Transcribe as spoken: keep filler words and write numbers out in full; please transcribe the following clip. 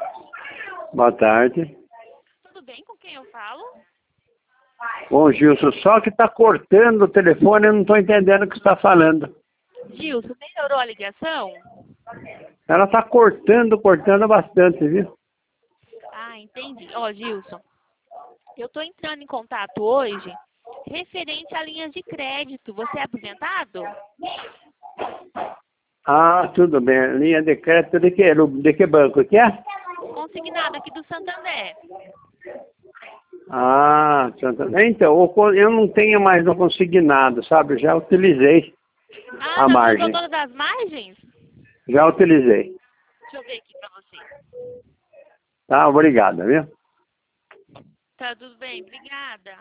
Boa tarde. Tudo bem? Com quem eu falo? Bom, Gilson, só que tá cortando o telefone, eu não tô entendendo o que você está falando. Gilson, melhorou a ligação? Ela tá cortando, cortando bastante, viu? Ah, entendi. Ó, Gilson, eu tô entrando em contato hoje referente a linhas de crédito. Você é aposentado? Ah, tudo bem. Linha de crédito de que, de que banco que é? Consignado aqui do Santander. Ah, Santa- então, o co- eu não tenho mais no consignado, sabe? Eu já utilizei Ah, a já utilizou margem. todas as margens? Já utilizei. Deixa eu ver aqui pra você. Tá, obrigado, viu? Tá tudo bem, obrigada.